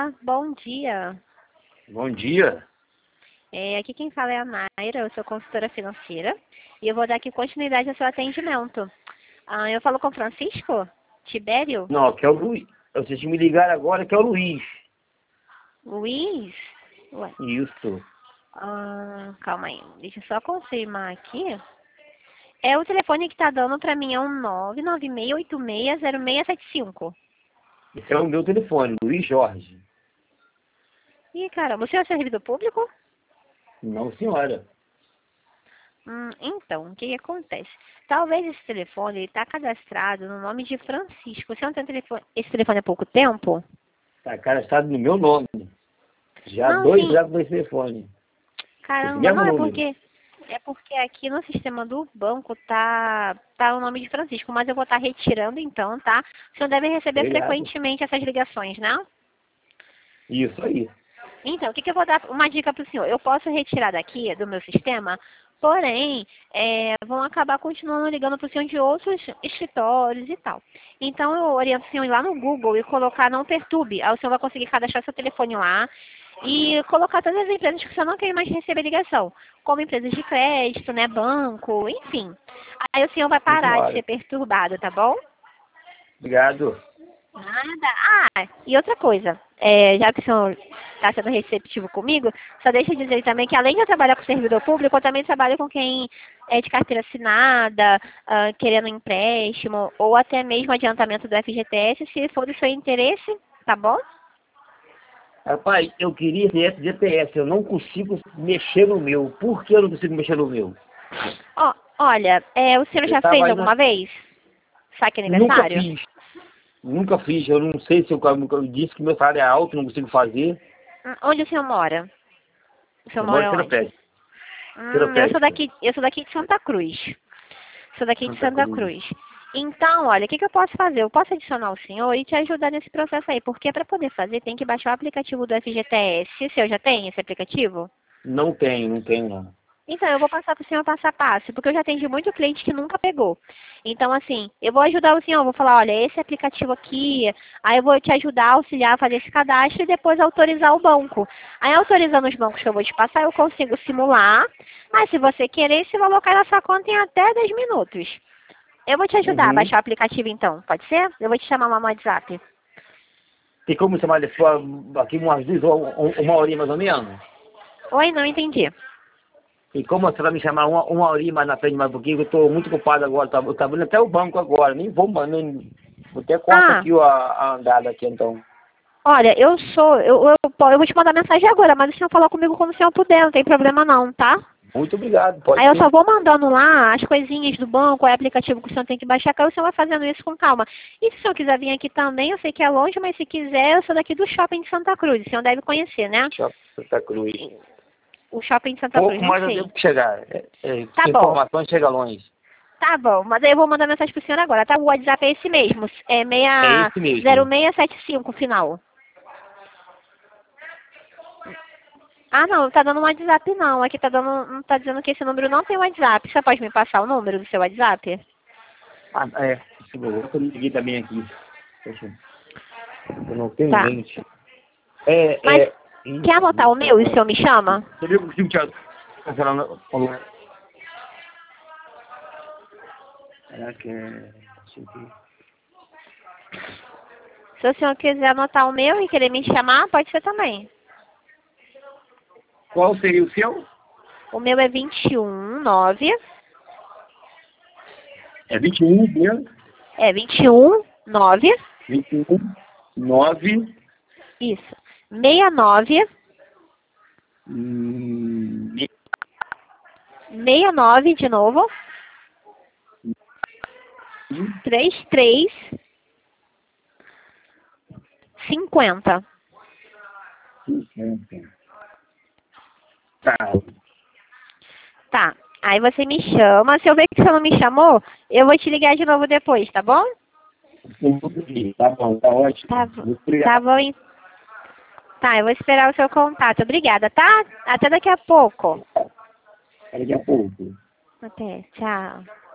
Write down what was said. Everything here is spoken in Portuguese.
Olá, bom dia. Bom dia. Aqui quem fala é a Naira, eu sou consultora financeira e eu vou dar aqui continuidade ao seu atendimento. Eu falo com o Francisco Tibério? Não, que é o Luiz. Vocês me ligaram agora que é o Luiz. Luiz? Ué, Isso. calma aí, deixa eu só confirmar aqui. O telefone que tá dando pra mim é um 996860675. Esse é o meu telefone, Luiz Jorge. Ih, caramba, o senhor é servidor público? Não, senhora. Então, o que acontece? Talvez esse telefone está cadastrado no nome de Francisco. Você não tem esse telefone há pouco tempo? Tá cadastrado no meu nome. Já Não, dois sim. já com esse telefone. Caramba, Mesmo não, número. é porque aqui no sistema do banco tá o nome de Francisco, mas eu vou estar retirando então, tá? O senhor deve receber Obrigado. frequentemente essas ligações, né? Isso aí. Então, o que eu vou dar uma dica para o senhor? Eu posso retirar daqui do meu sistema, porém, vão acabar continuando ligando para o senhor de outros escritórios e tal. Então, eu oriento o senhor ir lá no Google e colocar não perturbe. Aí o senhor vai conseguir cadastrar seu telefone lá e colocar todas as empresas que o senhor não quer mais receber ligação, como empresas de crédito, né, banco, enfim. Aí o senhor vai Sim, parar de senhora. ser perturbado, tá bom? Obrigado. Nada. E outra coisa, já que o senhor está sendo receptivo comigo, só deixa eu dizer também que além de eu trabalhar com servidor público, eu também trabalho com quem é de carteira assinada, querendo um empréstimo, ou até mesmo adiantamento do FGTS, se for do seu interesse, tá bom? Rapaz, eu queria ter FGTS, eu não consigo mexer no meu. Por que eu não consigo mexer no meu? Olha, o senhor Eu já tava fez aí alguma vez saque Nunca aniversário? fiz. Nunca fiz. Eu não sei se eu disse que meu salário é alto, não consigo fazer. Onde o senhor mora? O senhor Eu moro em mora onde? Seropédica. Seropédica. Eu sou daqui de Santa Cruz. Sou daqui de Santa Santa Cruz. Cruz. Então, olha, o que eu posso fazer? Eu posso adicionar o senhor e te ajudar nesse processo aí, porque para poder fazer tem que baixar o aplicativo do FGTS. O senhor já tem esse aplicativo? Não tenho não. Então, eu vou passar para o senhor passo a passo, porque eu já atendi muito cliente que nunca pegou. Então, assim, eu vou ajudar o senhor, vou falar, olha, esse aplicativo aqui, aí eu vou te ajudar, auxiliar a fazer esse cadastro e depois autorizar o banco. Aí, autorizando os bancos que eu vou te passar, eu consigo simular, mas se você querer, esse valor cai na sua conta em até 10 minutos. Eu vou te ajudar a Uhum. baixar o aplicativo, então, pode ser? Eu vou te chamar lá no WhatsApp. Tem como chamar aqui umas 1 horinha mais ou menos? Oi, não entendi. E como você vai me chamar uma horinha mais na frente, mais um pouquinho, eu estou muito ocupado agora, eu tô abrindo até o banco agora, nem vou, mano, vou até cortar aqui a andada aqui, então. Olha, eu vou te mandar mensagem agora, mas o senhor falar comigo quando o senhor puder, não tem problema não, tá? Muito obrigado, pode Aí eu ser. só vou mandando lá as coisinhas do banco, o aplicativo que o senhor tem que baixar, que aí o senhor vai fazendo isso com calma. E se o senhor quiser vir aqui também, eu sei que é longe, mas se quiser, eu sou daqui do shopping de Santa Cruz, o senhor deve conhecer, né? Shopping Santa Cruz. O shopping de Santa Cruz, Pouco não mais eu sei. devo chegar. Tá bom, Informações chega longe. tá bom, mas aí eu vou mandar mensagem pro senhor agora, tá? O WhatsApp é esse mesmo, é É esse mesmo. 0675 final. Não tá dando um WhatsApp não. Aqui tá dando, não tá dizendo que esse número não tem WhatsApp. Você pode me passar o número do seu WhatsApp? Segurou, eu liguei também aqui. Poxa, eu não tenho Tá. mente. Mas quer anotar o meu e o senhor me chama? Você viu que o Chico Thiago tá falando? Será que é... Deixa eu ver. Se o senhor quiser anotar o meu e querer me chamar, pode ser também. Qual seria o seu? O meu é 219. É 21, né? 219. 21, 9... Isso. 69. 69 de novo. 33. 50. 50. Tá. Tá. Aí você me chama. Se eu ver que você não me chamou, eu vou te ligar de novo depois, tá bom? Tá bom, tá ótimo. Tá bom. Tá, eu vou esperar o seu contato. Obrigada, tá? Até daqui a pouco. Daqui a pouco. Até. Tchau.